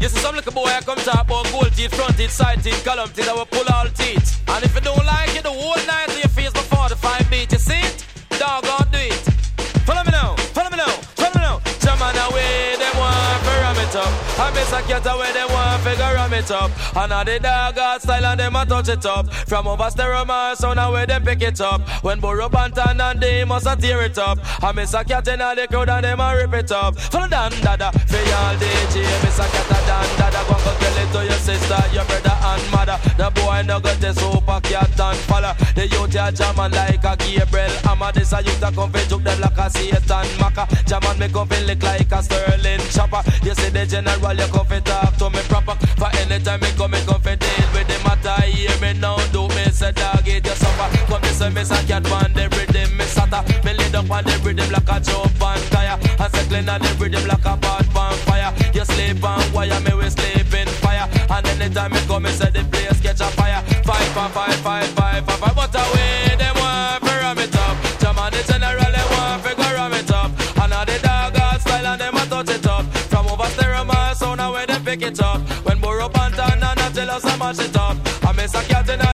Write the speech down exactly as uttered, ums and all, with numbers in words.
You see some little boy I come talk about gold teeth, front teeth, side teeth, column teeth, I will pull all teeth. And if you don't like it, the whole night to your face before the five beat. You see it? Dog, I'll do it. Follow me now, follow me now, follow me now. Jaman away, them want to ram it up. I miss a cat away, them want to ram it up. And all the dog got style and them a touch it up. From over stereo man, sound away, them pick it up. When Burro Banton and they must a tear it up. I miss a cat in all the crowd and them a rip it up. Follow Dan Dada, for y'all D J. Miss a cat a Dan Dada, go go tell it to your sister, your brother and mother. The boy no got the super cat and follow. The youth ya jaman like a Gabriel. Amma this a youth a come fi took them like a Satan Maka. Jaman me come fi lick like a Sterling chopper. You see the general, you come fi talk to me proper. For anytime me come, me come fi deal with the matter. Hear me now, do me say dog it you suffer. Come me say me say cat on the rhythm, me sata. Me lead up on the rhythm like a jump on tire. And say clean on the rhythm like a pot on fire. You sleep on wire, me we sleep in fire. And anytime me come, me say the place catch a fire. Five, five, five, five, five, five, five. But away them want fi ram it up. Jaman the general, they want fi go ram it up. And all the dog got style and them a touch it up. From over stereo man, sound away them pick it up. When Burro Banton and I tell us I mash it up. I miss a cat in a